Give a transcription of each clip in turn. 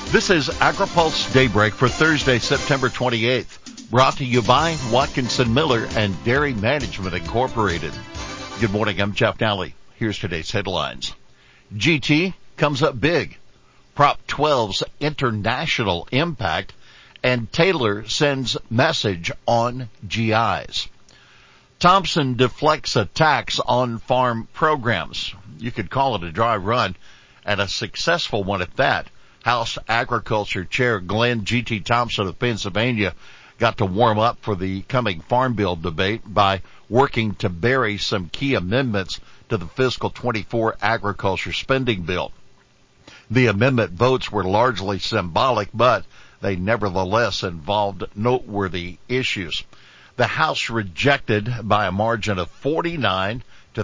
This is AgriPulse Daybreak for Thursday, September 28th, brought to you by Watkinson Miller and Dairy Management Incorporated. Good morning, I'm Jeff Nally. Here's today's headlines. GT comes up big. Prop 12's international impact, and Taylor sends message on GIs. Thompson deflects attacks on farm programs. You could call it a dry run, and a successful one at that. House Agriculture Chair Glenn G.T. Thompson of Pennsylvania got to warm up for the coming Farm Bill debate by working to bury some key amendments to the fiscal 24 agriculture spending bill. The amendment votes were largely symbolic, but they nevertheless involved noteworthy issues. The House rejected by a margin of 49 to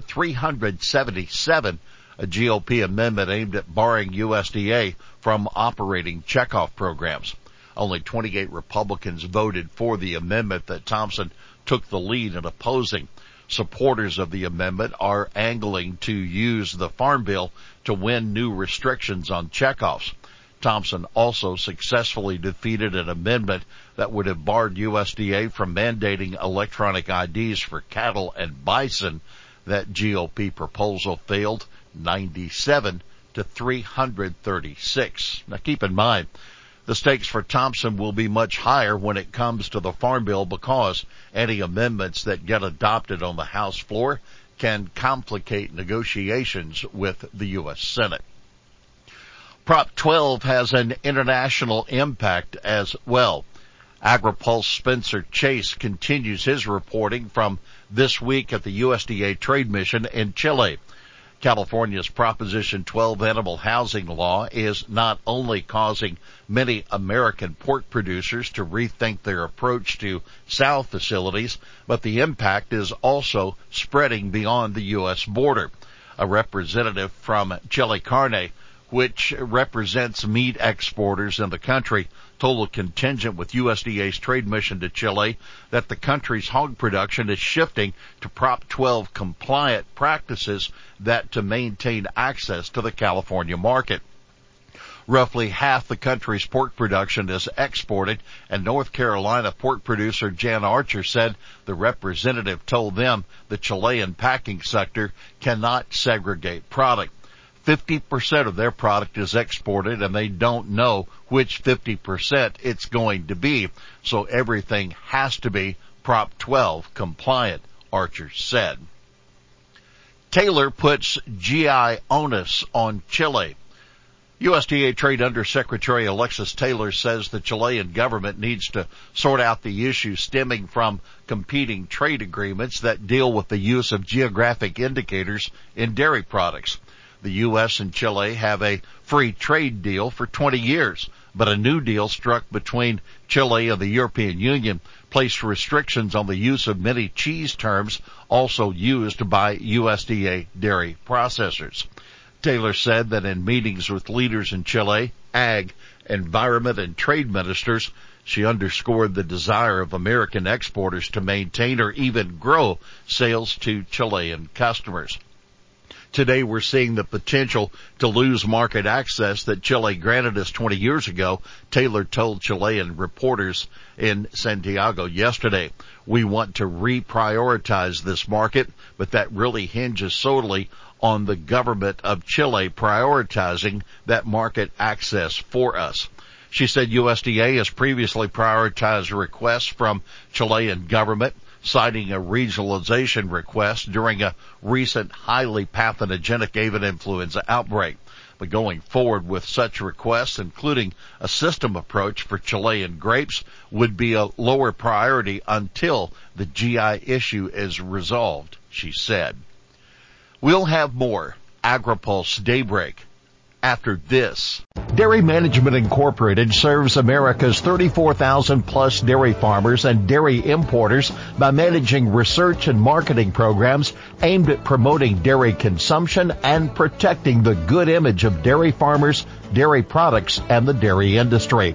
377 a GOP amendment aimed at barring USDA from operating checkoff programs. Only 28 Republicans voted for the amendment that Thompson took the lead in opposing. Supporters of the amendment are angling to use the Farm Bill to win new restrictions on checkoffs. Thompson also successfully defeated an amendment that would have barred USDA from mandating electronic IDs for cattle and bison. That GOP proposal failed 97 to 336. Now keep in mind, the stakes for Thompson will be much higher when it comes to the Farm Bill because any amendments that get adopted on the House floor can complicate negotiations with the U.S. Senate. Prop 12 has an international impact as well. AgriPulse Spencer Chase continues his reporting from this week at the USDA trade mission in Chile. California's Proposition 12 animal housing law is not only causing many American pork producers to rethink their approach to sow facilities, but the impact is also spreading beyond the U.S. border. A representative from Chile Carne, which represents meat exporters in the country, told a contingent with USDA's trade mission to Chile that the country's hog production is shifting to Prop 12 compliant practices that to maintain access to the California market. Roughly half the country's pork production is exported, and North Carolina pork producer Jan Archer said the representative told them the Chilean packing sector cannot segregate product. 50% of their product is exported, and they don't know which 50% it's going to be, so everything has to be Prop 12 compliant, Archer said. Taylor puts GI onus on Chile. USDA Trade Undersecretary Alexis Taylor says the Chilean government needs to sort out the issues stemming from competing trade agreements that deal with the use of geographic indicators in dairy products. The U.S. and Chile have a free trade deal for 20 years, but a new deal struck between Chile and the European Union placed restrictions on the use of many cheese terms also used by USDA dairy processors. Taylor said that in meetings with leaders in Chile, ag, environment, and trade ministers, she underscored the desire of American exporters to maintain or even grow sales to Chilean customers. Today we're seeing the potential to lose market access that Chile granted us 20 years ago, Taylor told Chilean reporters in Santiago yesterday. We want to reprioritize this market, but that really hinges solely on the government of Chile prioritizing that market access for us. She said USDA has previously prioritized requests from Chilean government, citing a regionalization request during a recent highly pathogenic avian influenza outbreak. But going forward with such requests, including a system approach for Chilean grapes, would be a lower priority until the GI issue is resolved, she said. We'll have more AgriPulse Daybreak after this. Dairy Management Incorporated serves America's 34,000 plus dairy farmers and dairy importers by managing research and marketing programs aimed at promoting dairy consumption and protecting the good image of dairy farmers, dairy products, and the dairy industry.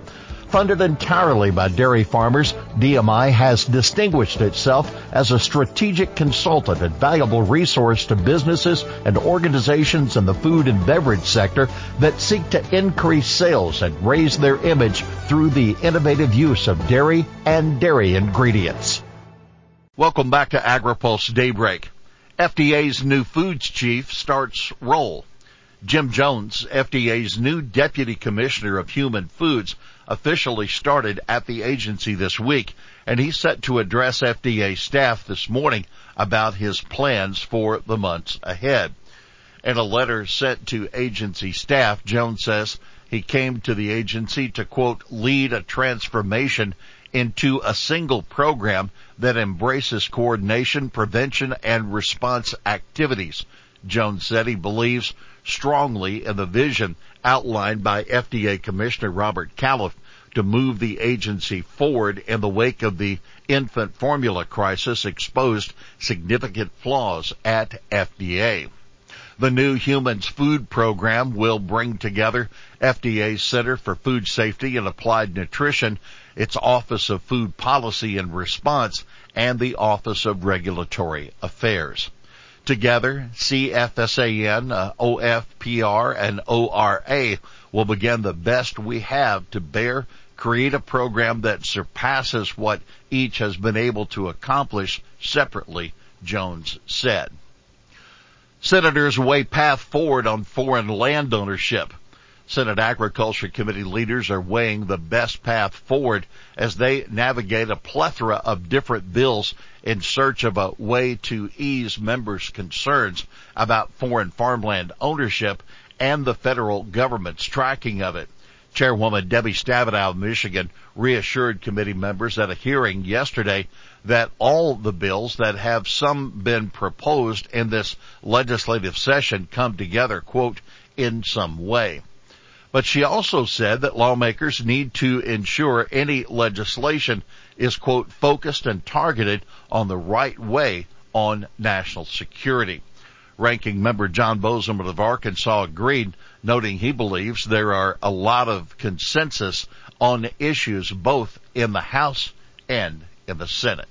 Funded entirely by dairy farmers, DMI has distinguished itself as a strategic consultant and valuable resource to businesses and organizations in the food and beverage sector that seek to increase sales and raise their image through the innovative use of dairy and dairy ingredients. Welcome back to AgriPulse Daybreak. FDA's new foods chief starts role. Jim Jones, FDA's new Deputy Commissioner of Human Foods, officially started at the agency this week, and he's set to address FDA staff this morning about his plans for the months ahead. In a letter sent to agency staff, Jones says he came to the agency to, quote, lead a transformation into a single program that embraces coordination, prevention, and response activities. Jones said he believes strongly in the vision outlined by FDA Commissioner Robert Califf to move the agency forward in the wake of the infant formula crisis exposed significant flaws at FDA. The new Humans Food Program will bring together FDA's Center for Food Safety and Applied Nutrition, its Office of Food Policy and Response, and the Office of Regulatory Affairs. Together, CFSAN, OFPR, and ORA will begin the best we have to bear, create a program that surpasses what each has been able to accomplish separately, Jones said. Senators weigh path forward on foreign land ownership. Senate Agriculture Committee leaders are weighing the best path forward as they navigate a plethora of different bills in search of a way to ease members' concerns about foreign farmland ownership and the federal government's tracking of it. Chairwoman Debbie Stabenow of Michigan reassured committee members at a hearing yesterday that all the bills that have some been proposed in this legislative session come together, quote, in some way. But she also said that lawmakers need to ensure any legislation is, quote, focused and targeted on the right way on national security. Ranking Member John Bozeman of Arkansas agreed, noting he believes there are a lot of consensus on issues both in the House and in the Senate.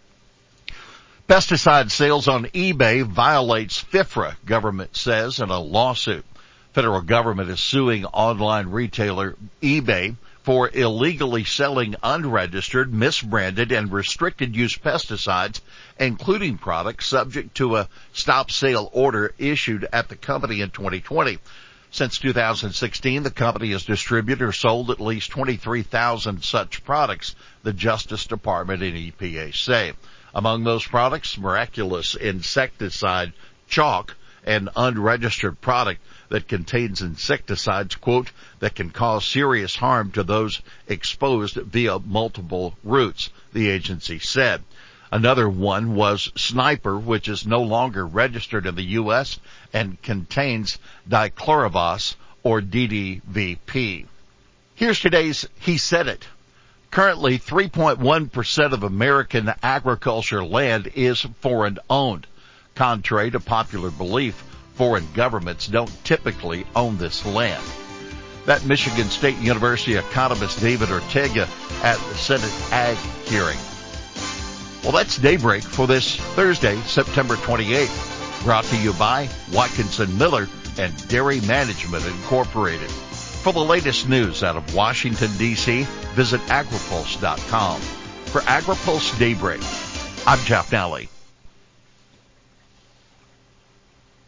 Pesticide sales on eBay violates FIFRA, government says in a lawsuit. Federal government is suing online retailer eBay for illegally selling unregistered, misbranded, and restricted use pesticides, including products subject to a stop sale order issued at the company in 2020. Since 2016, the company has distributed or sold at least 23,000 such products, the Justice Department and EPA say. Among those products, miraculous insecticide chalk, an unregistered product that contains insecticides, quote, that can cause serious harm to those exposed via multiple routes, the agency said. Another one was Sniper, which is no longer registered in the U.S. and contains dichlorobos or DDVP. Here's today's He Said It. Currently, 3.1% of American agriculture land is foreign owned. Contrary to popular belief, foreign governments don't typically own this land. That Michigan State University economist David Ortega at the Senate Ag hearing. Well, that's Daybreak for this Thursday, September 28th, brought to you by Watkinson Miller and Dairy Management Incorporated. For the latest news out of Washington, D.C., visit agripulse.com. For AgriPulse Daybreak, I'm Jeff Nally.